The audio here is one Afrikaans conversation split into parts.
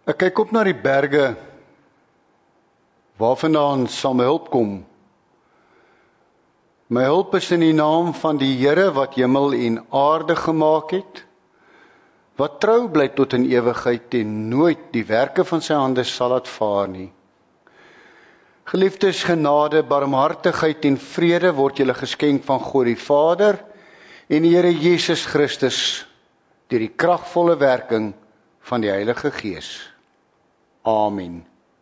Ek kyk op na die berge, waarvandaan sal my hulp kom. My hulp is in die naam van die Here wat hemel en aarde gemaak het, wat trou bly tot in ewigheid en nooit die werke van sy hande sal laat vaar nie. Geliefdes, genade, barmhartigheid en vrede word julle geskenk van God die Vader en die Here Jesus Christus deur die kragvolle werking van die Heilige Gees. Amen.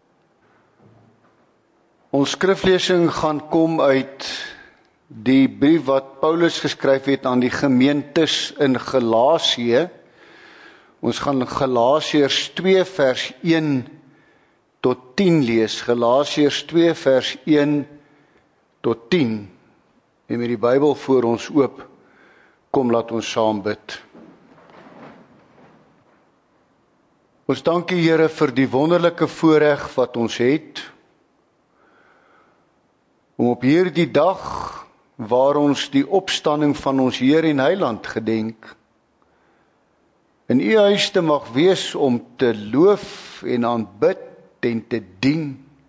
Ons skriflesing gaan kom uit die brief wat Paulus geskryf het aan die gemeentes in Galasië. Ons gaan Galasiërs 2 vers 1 tot 10 lees. Galasiërs 2 vers 1 tot 10. En met die Bybel voor ons oop, kom laat ons saam bid. Ons dank U, Here, vir die wonderlike voorreg wat ons het, om op hierdie dag, waar ons die opstanding van ons Heer en Heiland gedenk, in U huis te mag wees om te loof en aanbid en te dien.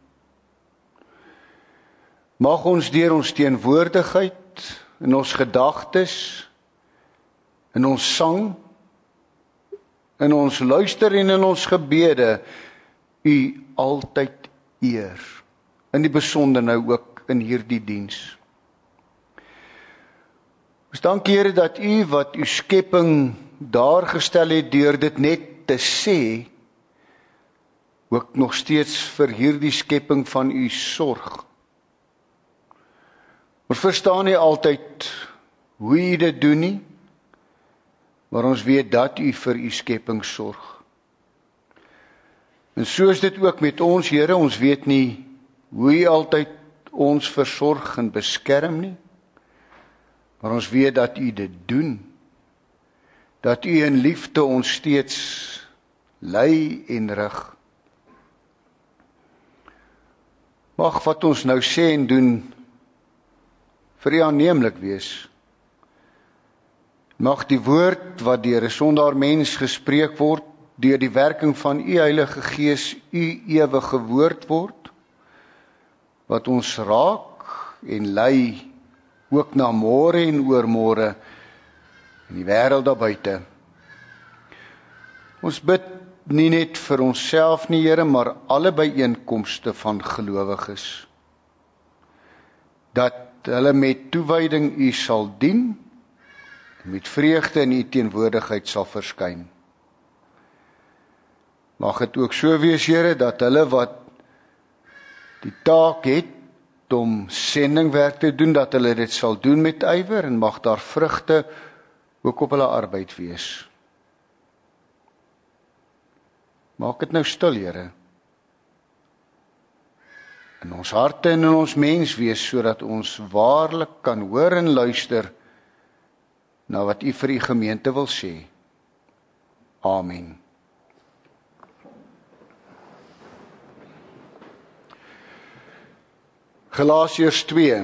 Mag ons deur ons teenwoordigheid, in ons gedagtes, in ons sang, in ons luister en in ons gebede, U altyd eer, in die besonder nou ook in hierdie diens. Ons dank Here dat U wat U skepping daar gestel het deur dit net te sê, ook nog steeds vir hierdie skepping van U sorg. Ons verstaan nie altyd hoe U dit doen nie, maar ons weet dat U vir U skepping sorg. En so is dit ook met ons, Here, ons weet nie hoe U altyd ons versorg en beskerm nie, maar ons weet dat U dit doen, dat U in liefde ons steeds lei en rig. Mag wat ons nou sê en doen vir U aanneemlik wees. Mag die woord wat deur 'n sondaar mens gespreek word, deur die werking van U Heilige Gees, U ewige woord word, wat ons raak en lei, ook na môre en oormôre, in die wêreld daar buite. Ons bid nie net vir onsself nie, Here, maar alle byeenkomste van gelowiges, dat hulle met toewyding U sal dien, met vreugde in U teenwoordigheid sal verskyn. Mag dit ook so wees, Here, dat hulle wat die taak het om sendingwerk te doen, dat hulle dit sal doen met ywer en mag daar vrugte ook op hulle arbeid wees. Maak dit nou stil, Here, in ons harte en in ons menswees, sodat ons waarlik kan hoor en luister na wat U vir U gemeente wil sê. Amen. Galasiërs 2.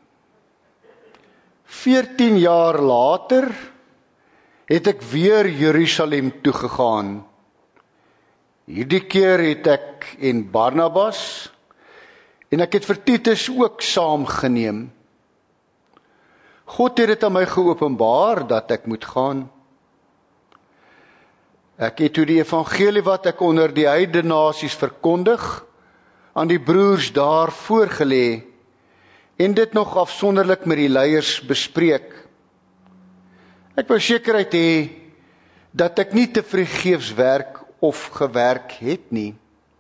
14 jaar later het ek weer Jerusalem toegegaan. Hierdie keer het ek en Barnabas en ek het vir Titus ook saamgeneem. God het dit aan my geopenbaar dat ek moet gaan. Ek het toe die evangelie wat ek onder die heidene nasies verkondig, aan die broers daar voorgelê en dit nog afsonderlik met die leiers bespreek. Ek wou sekerheid hê dat ek nie te vergeefs werk of gewerk het nie.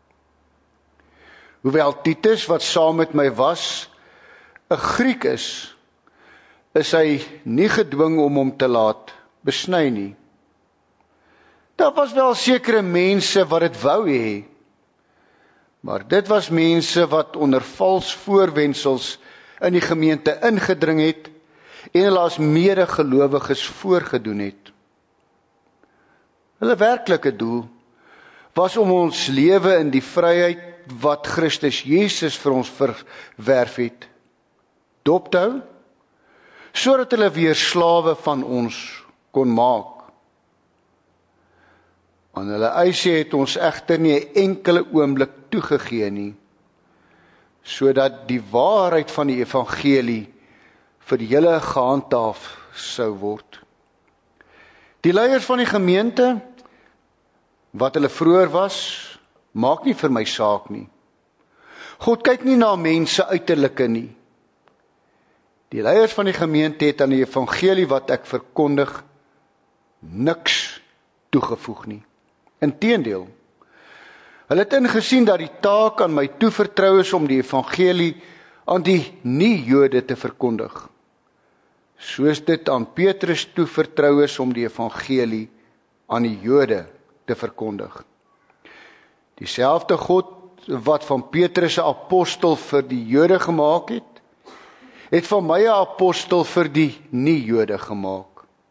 Hoewel Titus, wat saam met my was, 'n Griek is hy nie gedwing om hom te laat besny nie. Daar was wel sekere mense wat dit wou hê, maar dit was mense wat onder vals voorwendsels in die gemeente ingedring het en hulle as medegelowiges voorgedoen het. Hulle werklike doel was om ons lewe in die vryheid wat Christus Jesus vir ons verwerf het, dop te hou, sodat hulle weer slawe van ons kon maak. Aan hulle eise het ons egter nie 'n enkele oomblik toegegee nie, sodat die waarheid van die evangelie vir julle gehandhaaf sou word. Die leiers van die gemeente, wat hulle vroeër was, maak nie vir my saak nie. God kyk nie na mense uiterlike nie. Die leiers van die gemeente het aan die evangelie wat ek verkondig niks toegevoeg nie. Inteendeel, hulle het ingesien dat die taak aan my toevertrou is om die evangelie aan die nie-Jode te verkondig, soos dit aan Petrus toevertrou is om die evangelie aan die Jode te verkondig. Dieselfde God wat van Petrus 'n apostel vir die Jode gemaak het van my 'n apostel vir die nie-Jode gemaak.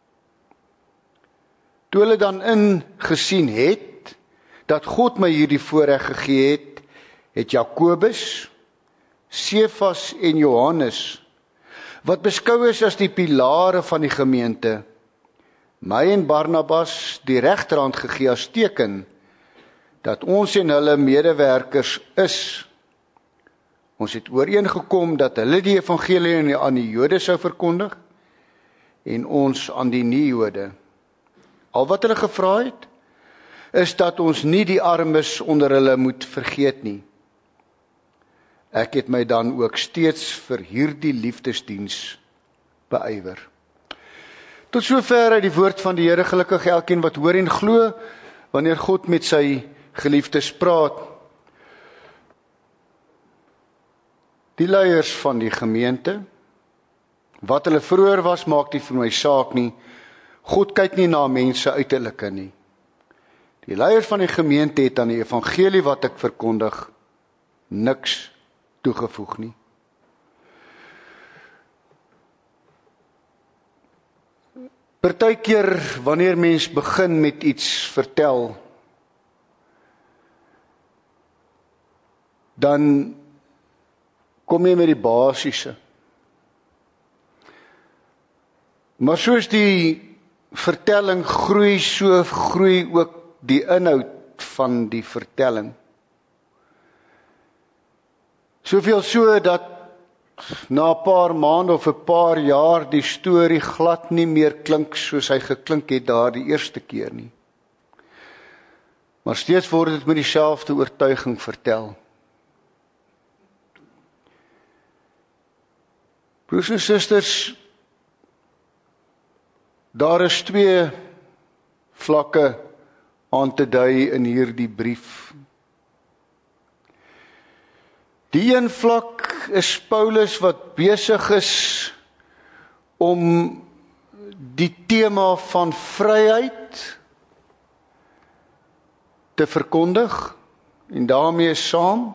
Toe hulle dan ingesien het dat God my hierdie voorreg gegee het Jakobus, Sefas en Johannes, wat beskou is as die pilare van die gemeente, my en Barnabas die regterhand gegee as teken dat ons en hulle medewerkers is. Ons het ooreengekom dat hulle die evangelie aan die Jode sou verkondig en ons aan die nie-Jode. Al wat hulle gevra het, is dat ons nie die armes onder hulle moet vergeet nie. Ek het my dan ook steeds vir hierdie liefdesdiens beywer. Tot sover uit die woord van die Here, gelukkig elkeen wat hoor en glo, wanneer God met sy geliefdes praat. Die leiers van die gemeente, wat hulle vroeër was, maak nie vir my saak nie. God kyk nie na mense uiterlike nie. Die leiers van die gemeente het aan die evangelie wat ek verkondig niks toegevoeg nie. Partykeer wanneer mens begin met iets vertel, dan kom jy met die basiese. Maar soos die vertelling groei, so groei ook die inhoud van die vertelling. Soveel so dat na 'n paar maande of 'n paar jaar die storie glad nie meer klink soos hy geklink het daar die eerste keer nie. Maar steeds word dit met dieselfde oortuiging vertel. Broers en susters, daar is 2 vlakke aan te dui in hierdie brief. Die een vlak is Paulus wat besig is om die tema van vryheid te verkondig en daarmee saam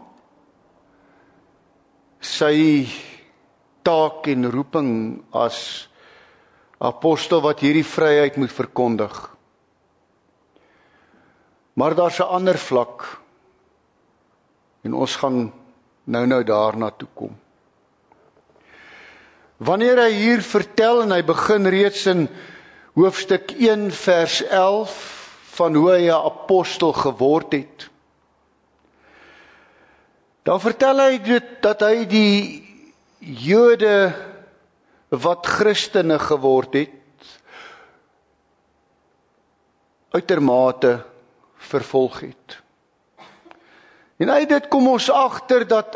sy taak en roeping as apostel wat hierdie vryheid moet verkondig. Maar daar's 'n ander vlak en ons gaan nou daarna toe kom. Wanneer hy hier vertel en hy begin reeds in hoofstuk 1 vers 11 van hoe hy 'n apostel geword het, dan vertel hy dit dat hy die Jode wat Christene geword het, uitermate vervolg het. En uit dit kom ons agter dat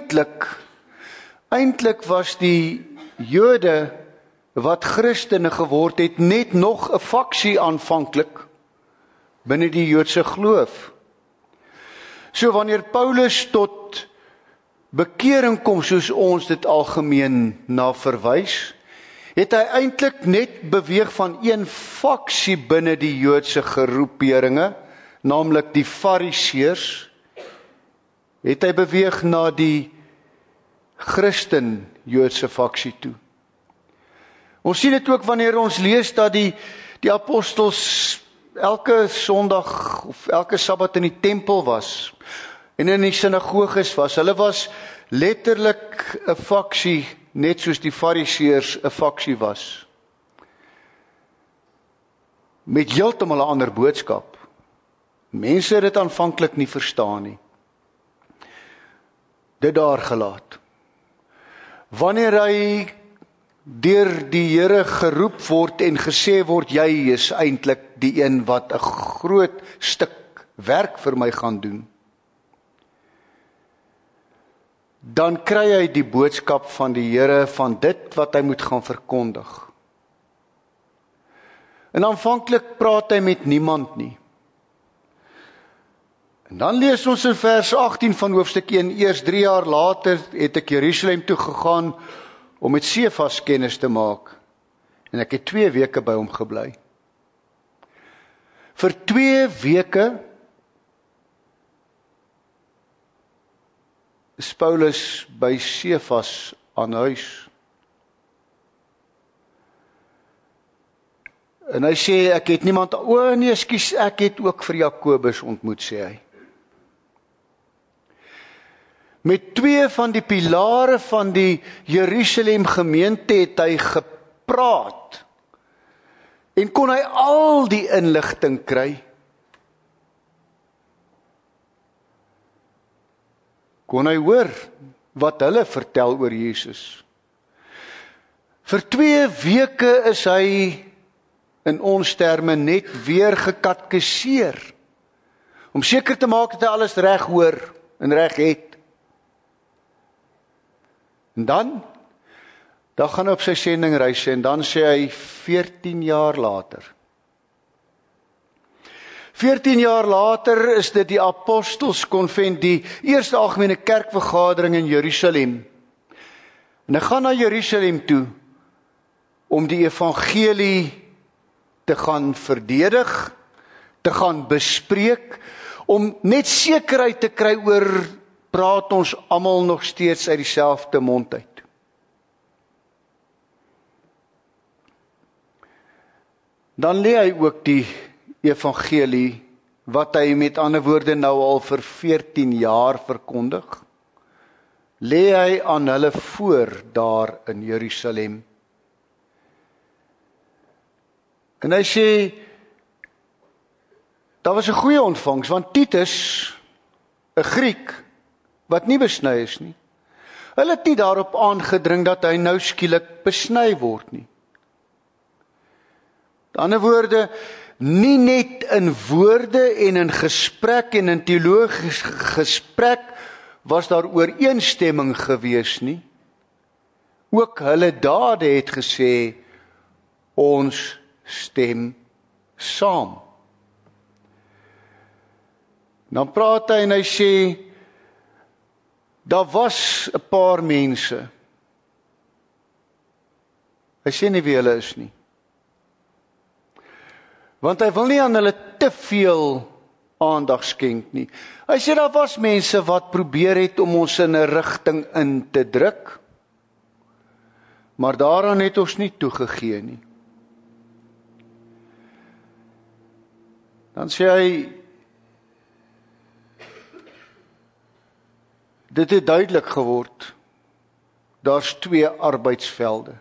eintlik was die Jode wat Christene geword het net nog 'n faksie aanvanklik binne die Joodse geloof. So wanneer Paulus tot bekering kom, soos ons dit algemeen na verwys, het hy eintlik net beweeg van een faksie binne die Joodse groeperinge, naamlik die Fariseërs, het hy beweeg na die Christen Joodse faksie toe. Ons sien dit ook wanneer ons lees dat die apostels elke Sondag of elke Sabbat in die tempel was en in die sinagoges was. Hulle was letterlik 'n faksie, net soos die Fariseërs 'n faksie was. Met heeltemal 'n ander boodskap. Mense het dit aanvanklik nie verstaan nie. Dit daar gelaat. Wanneer hy deur die Here geroep word en gesê word, jy is eintlik die een wat 'n groot stuk werk vir my gaan doen, dan kry hy die boodskap van die Here van dit wat hy moet gaan verkondig. En aanvanklik praat hy met niemand nie. En dan lees ons in vers 18 van hoofstuk 1, eers 3 jaar later het ek Jerusalem toe gegaan om met Sefas kennis te maak. En ek het 2 weke by hom gebly. Vir 2 weke is Paulus by Sefas aan huis. En hy sê, ek het niemand, ek het ook vir Jakobus ontmoet, sê hy. Met 2 van die pilare van die Jerusalem gemeente het hy gepraat. En kon hy al die inligting kry. Kon hy hoor wat hulle vertel oor Jesus. Vir 2 weke is hy in ons terme net weer gekatkeseer. Om seker te maak dat hy alles reg hoor en reg het. En dan gaan hy op sy sendingreis en dan sê hy 14 jaar later. 14 jaar later is dit die Apostelskonvent, die eerste algemene kerkvergadering in Jerusalem. En hy gaan na Jerusalem toe om die evangelie te gaan verdedig, te gaan bespreek, om net sekerheid te kry oor, praat ons almal nog steeds uit dieselfde mond uit. Dan lê hy ook die evangelie, wat hy met ander woorde nou al vir 14 jaar verkondig, lê hy aan hulle voor daar in Jerusalem. En hy sê, daar was 'n goeie ontvangs, want Titus, 'n Griek, wat nie besny is nie, hulle het nie daarop aangedring dat hy nou skielik besny word nie. Met ander woorde, nie net in woorde en in gesprek en in teologiese gesprek was daar ooreenstemming gewees nie. Ook hulle dade het gesê, ons stem saam. Dan praat hy en hy sê, daar was 'n paar mense. Hy sê nie wie hulle is nie. Want hy wil nie aan hulle te veel aandag skenk nie. Hy sê daar was mense wat probeer het om ons in 'n rigting in te druk, maar daaraan het ons nie toegegee nie. Dan sê hy, dit het duidelik geword, daar's 2 arbeidsvelde.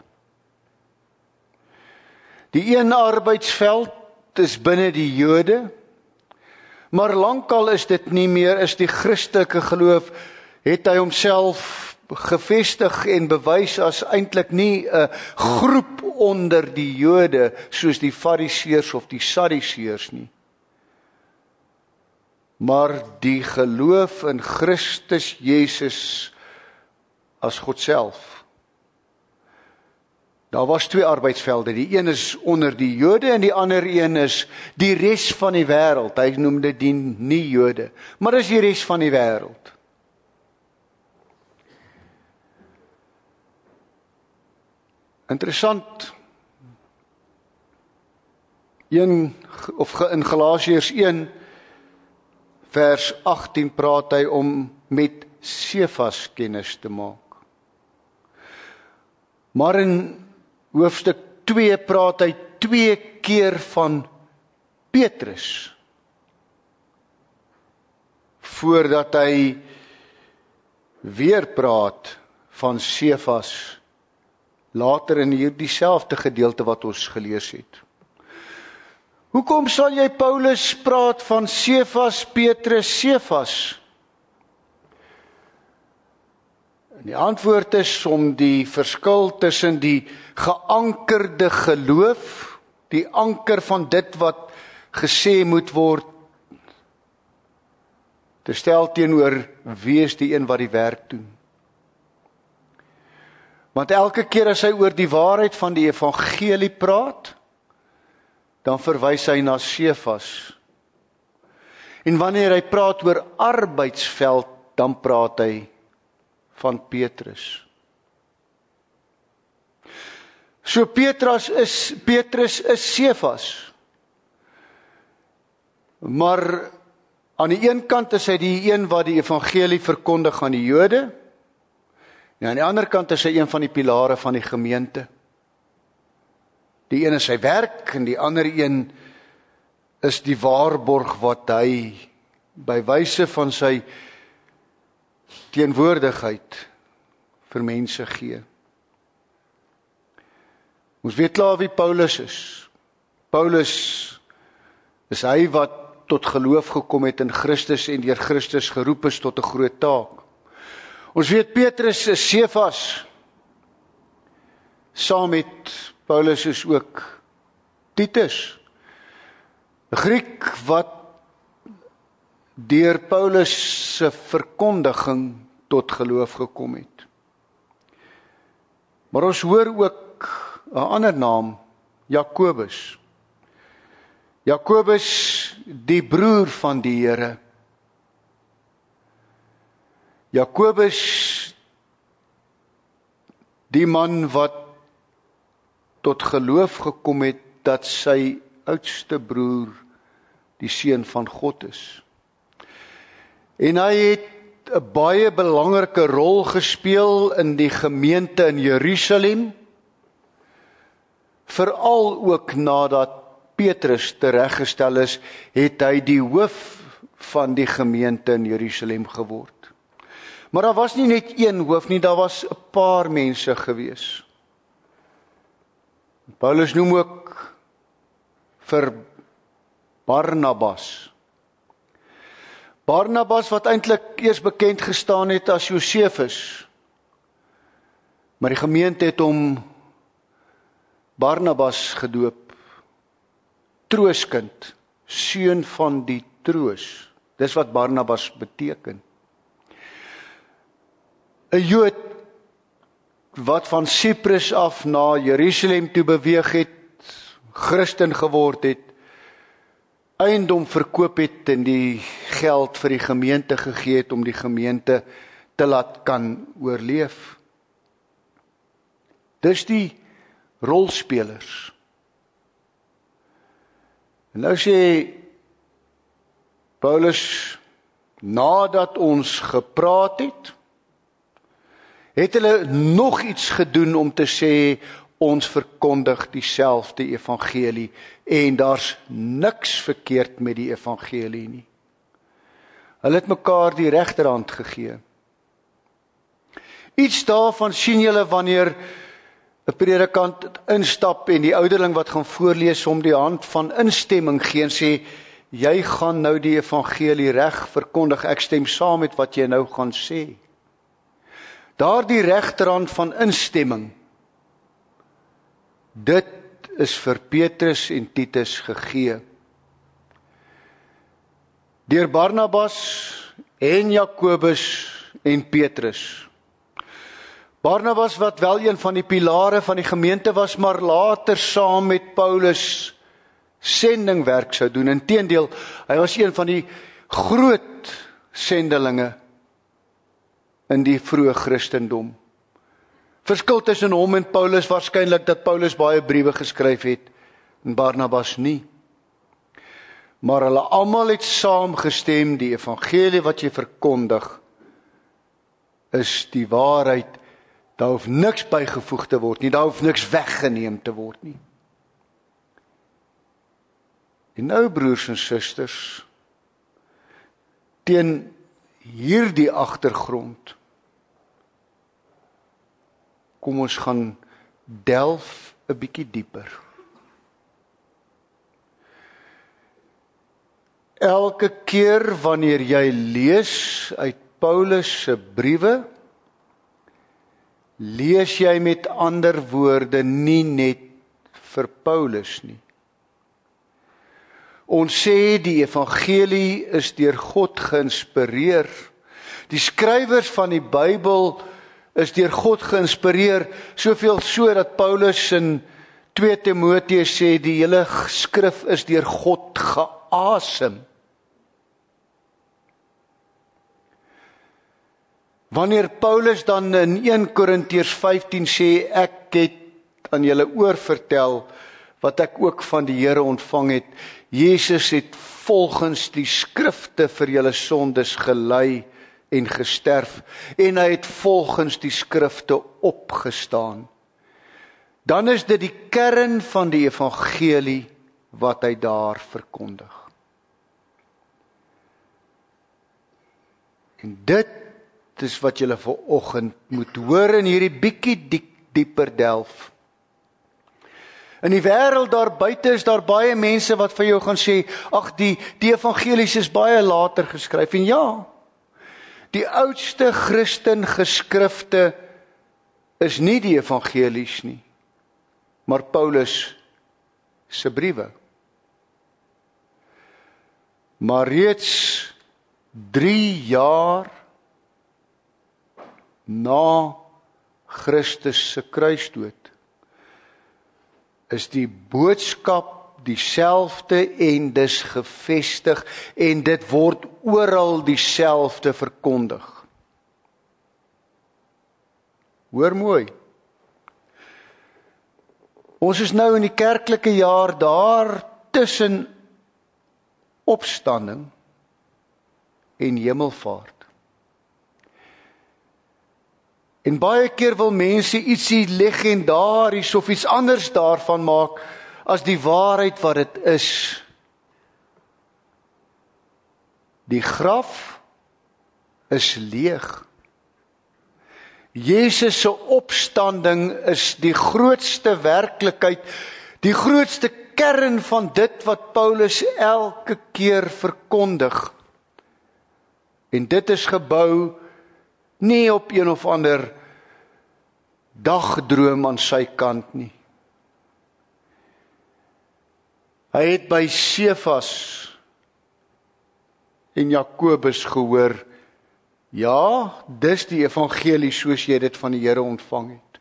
Die een arbeidsveld is binne die Jode, maar lankal is dit nie meer, is die Christelike geloof, het hy homself gevestig en bewys as eintlik nie 'n groep onder die Jode, soos die Fariseërs of die Sadduseërs nie, maar die geloof in Christus Jesus as God self. Daar was 2 arbeidsvelde, die een is onder die Jode en die ander een is die res van die wêreld. Hy noem dit die nie Jode, maar dis die res van die wêreld. Interessant. In Galasiërs 1 vers 18 praat hy om met Sefas kennis te maak. Maar in hoofstuk 2 praat hy 2 keer van Petrus, voordat hy weer praat van Sefas, later in hierdie selfde gedeelte wat ons gelees het. Hoekom sal jy Paulus praat van Sefas, Petrus, Sefas? En die antwoord is om die verskil tussen die geankerde geloof, die anker van dit wat gesê moet word, te stel teenoor wie is die een wat die werk doen. Want elke keer as hy oor die waarheid van die evangelie praat, dan verwys hy na Sefas. En wanneer hy praat oor arbeidsveld, dan praat hy van Petrus. So Petrus is Sefas. Maar aan die een kant is hy die een wat die evangelie verkondig aan die Jode, en aan die ander kant is hy een van die pilare van die gemeente. Die een is sy werk, en die ander een is die waarborg wat hy by wyse van sy teenwoordigheid vir mense gee. Ons weet klaar wie Paulus is. Paulus is hy wat tot geloof gekom het in Christus en deur Christus geroep is tot 'n groot taak. Ons weet Petrus is Sefas. Saam met Paulus is ook Titus, 'n Griek wat deur Paulus se verkondiging tot geloof gekom het. Maar ons hoor ook 'n ander naam, Jakobus. Jakobus, die broer van die Here. Jakobus, die man wat tot geloof gekom het dat sy oudste broer die seun van God is. En hy het 'n baie belangrike rol gespeel in die gemeente in Jerusalem, veral ook nadat Petrus tereggestel is, het hy die hoof van die gemeente in Jerusalem geword. Maar daar was nie net een hoof nie, daar was 'n paar mense gewees. Paulus noem ook vir Barnabas. Barnabas wat eintlik eers bekend gestaan het as Josefus. Maar die gemeente het hom Barnabas gedoop. Trooskind, seun van die troos. Dis wat Barnabas beteken. 'n Jood wat van Cyprus af na Jerusalem toe beweeg het, Christen geword het, eiendom verkoop het en die geld vir die gemeente gegee het om die gemeente te laat kan oorleef. Dis die rolspelers. En nou sê Paulus, nadat ons gepraat het hulle nog iets gedoen om te sê, ons verkondig dieselfde evangelie en daar's niks verkeerd met die evangelie nie. Hulle het mekaar die regterhand gegee. Iets daarvan sien julle wanneer 'n predikant instap en die ouderling wat gaan voorlees om die hand van instemming gee en sê, jy gaan nou die evangelie reg verkondig, ek stem saam met wat jy nou gaan sê. Daardie regterhand van instemming, dit is vir Petrus en Titus gegee. Deur Barnabas en Jakobus en Petrus. Barnabas wat wel een van die pilare van die gemeente was, maar later saam met Paulus sendingwerk sou doen. Inteendeel, hy was een van die groot sendelinge in die vroeë Christendom. Verskil tussen hom en Paulus waarskynlik dat Paulus baie briewe geskryf het en Barnabas nie. Maar hulle almal het saamgestem, die evangelie wat jy verkondig is die waarheid. Daar hoef niks bygevoeg te word nie, daar hoef niks weggeneem te word nie. En nou broers en susters, teen hierdie agtergrond, kom ons gaan delf 'n bietjie dieper. Elke keer wanneer jy lees uit Paulus se briewe, lees jy met ander woorde nie net vir Paulus nie. Ons sê die evangelie is deur God geïnspireer. Die skrywers van die Bybel is deur God geïnspireer, soveel so dat Paulus in 2 Timoteus sê die hele skrif is deur God geasem. Wanneer Paulus dan in 1 Korintiërs 15 sê, ek het aan julle oorvertel wat ek ook van die Here ontvang het, Jesus het volgens die skrifte vir julle sondes gely en gesterf, en hy het volgens die skrifte opgestaan. Dan is dit die kern van die evangelie wat hy daar verkondig. En dit is wat julle vanoggend moet hoor in hierdie bietjie dieper delf. In die wêreld daar buite is daar baie mense wat vir jou gaan sê, ag die evangelies is baie later geskryf. En ja, die oudste Christen geskrifte is nie die evangelies nie, maar Paulus se briewe. Maar reeds 3 jaar na Christus se kruisdood is die boodskap dieselfde en dis gevestig en dit word oral dieselfde verkondig. Hoor mooi. Ons is nou in die kerklike jaar daar tussen opstanding en hemelvaart. En baie keer wil mense ietsie legendaries of iets anders daarvan maak as die waarheid wat dit is. Die graf is leeg. Jesus se opstanding is die grootste werklikheid, die grootste kern van dit wat Paulus elke keer verkondig. En dit is gebou nie op een of ander dagdroom aan sy kant nie. Hy het by Sefas en Jakobus gehoor, ja, dis die evangelie soos jy dit van die Here ontvang het.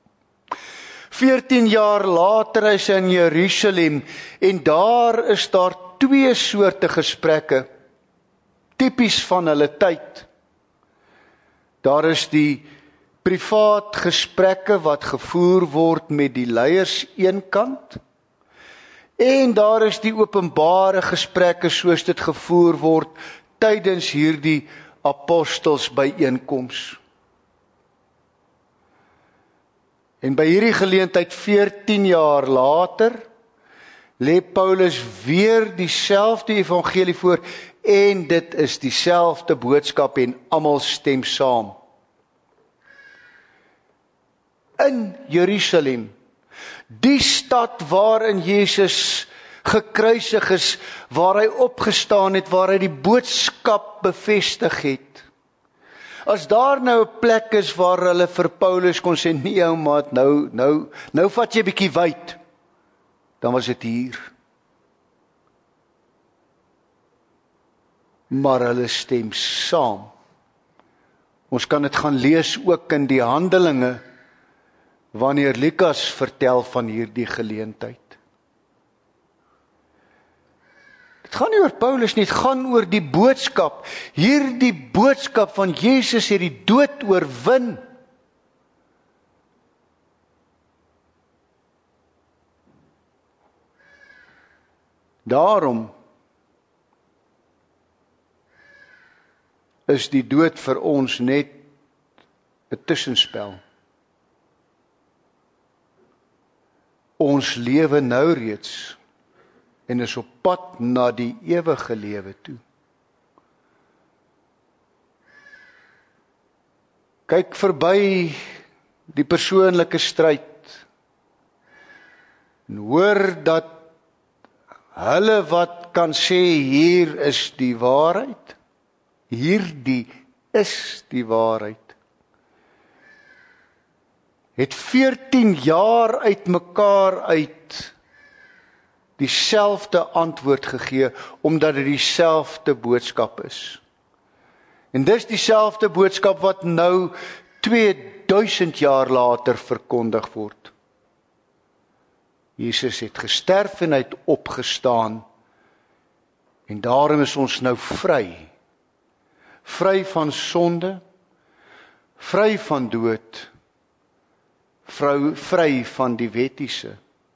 14 jaar later is hy in Jerusalem en daar is daar 2 soorte gesprekke, tipies van hulle tyd. Daar is die privaat gesprekke wat gevoer word met die leiers eenkant, en daar is die openbare gesprekke soos dit gevoer word tydens hierdie apostels byeenkoms. En by hierdie geleentheid 14 jaar later lê Paulus weer dieselfde evangelie voor en dit is dieselfde boodskap en almal stem saam. In Jerusalem, die stad waarin Jesus gekruisig is, waar hy opgestaan het, waar hy die boodskap bevestig het. As daar nou 'n plek is waar hulle vir Paulus kon sê, nee ou maat, nou vat jy 'n bietjie wyd, dan was dit hier. Maar hulle stem saam. Ons kan dit gaan lees ook in die Handelinge, wanneer Lukas vertel van hierdie geleentheid. Dit gaan nie oor Paulus nie, dit gaan oor die boodskap. Hierdie boodskap van Jesus het die dood oorwin. Daarom is die dood vir ons net 'n tussenspel. Ons lewe nou reeds en is op pad na die ewige lewe toe. Kyk verby die persoonlike stryd en hoor dat Hulle wat kan sê, hier is die waarheid. Hierdie is die waarheid. Het 14 jaar uit mekaar uit dieselfde antwoord gegee, omdat dit dieselfde boodskap is. En dis dieselfde boodskap wat nou 2000 jaar later verkondig word. Jesus het gesterf en hy het opgestaan. En daarom is ons nou vry. Vry van sonde, vry van dood, vry van die wettiese.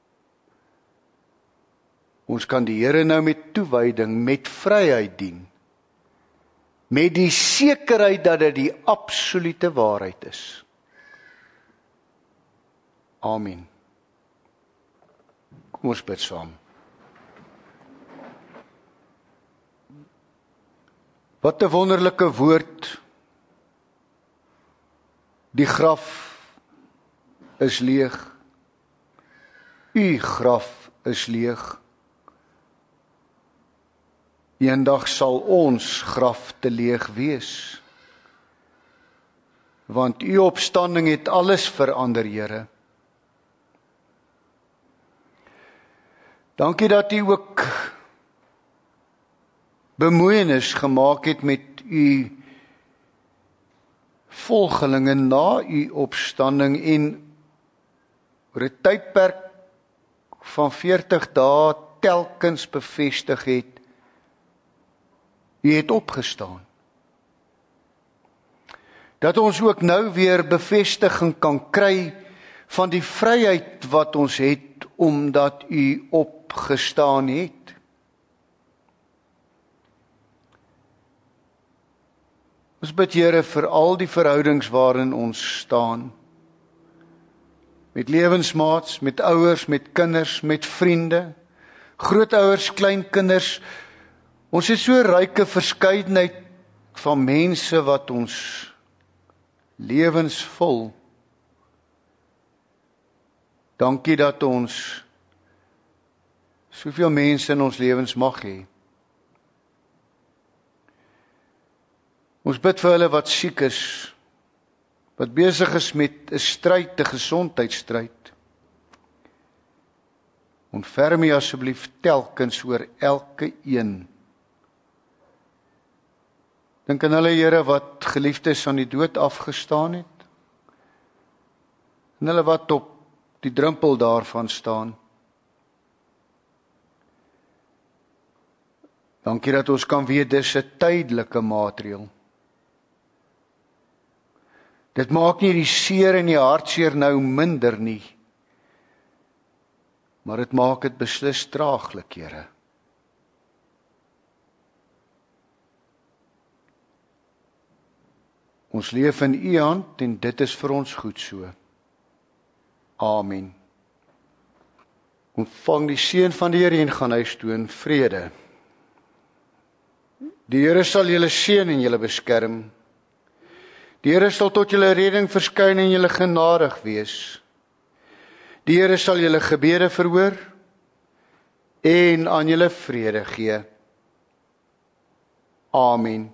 Ons kan die Here nou met toewyding, met vryheid dien. Met die sekerheid dat dit die absolute waarheid is. Amen. Kom ons bid saam. Wat 'n wonderlike woord. Die graf is leeg. U graf is leeg. Eendag sal ons graf te leeg wees. Want u opstanding het alles verander, Here. Dankie dat u ook bemoeienis gemaak het met u volgelinge na u opstanding en oor 'n tydperk van 40 dae telkens bevestig het, u het opgestaan. Dat ons ook nou weer bevestiging kan kry van die vryheid wat ons het, omdat u opgestaan het. Ons bid, Here, vir al die verhoudings waarin ons staan. Met lewensmaats, met ouers, met kinders, met vriende, grootouers, kleinkinders. Ons het so ryke verskeidenheid van mense wat ons lewens vul. Dankie dat ons soveel mense in ons lewens mag hê. Ons bid vir hulle wat siek is, wat besig is met 'n stryd, 'n gesondheidsstryd. Ontferm U asseblief telkens oor elke een. Dink aan hulle, Here, wat geliefdes aan die dood afgestaan het. En hulle wat op die drempel daarvan staan. Dankie dat ons kan weet dis 'n tydelike maatreël. Dit maak nie die seer en die hartseer nou minder nie, maar dit maak dit beslis draaglik, Here. Ons leef in U hand en dit is vir ons goed so. Amen. Ontvang die seën van die Here en gaan huis toe in vrede. Die Here sal julle seën en julle beskerm. Die Here sal tot julle redding verskyn en julle genadig wees. Die Here sal julle gebede verhoor en aan julle vrede gee. Amen.